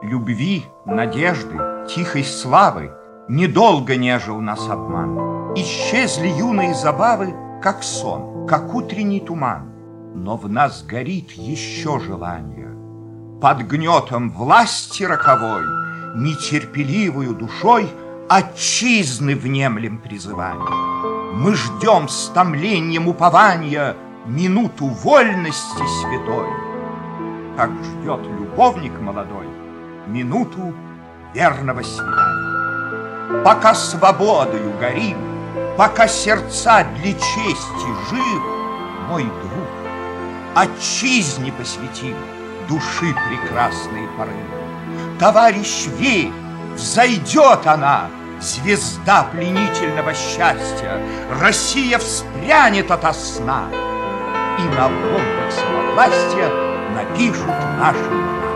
любви, надежды, тихой славы недолго нежил нас обман. Исчезли юные забавы, как сон, как утренний туман. Но в нас горит еще желание. Под гнетом власти роковой, нетерпеливою душой отчизны внемлем призывания. Мы ждем с томлением упования минуту вольности святой, как ждет любовник молодой минуту верного свидания. Пока свободою горим, пока сердца для чести живы, мой друг, отчизне посвятим души прекрасные порывы. Товарищ, верь, взойдет она, звезда пленительного счастья. Россия вспрянет ото сна, и на волнах самовластия напишут наши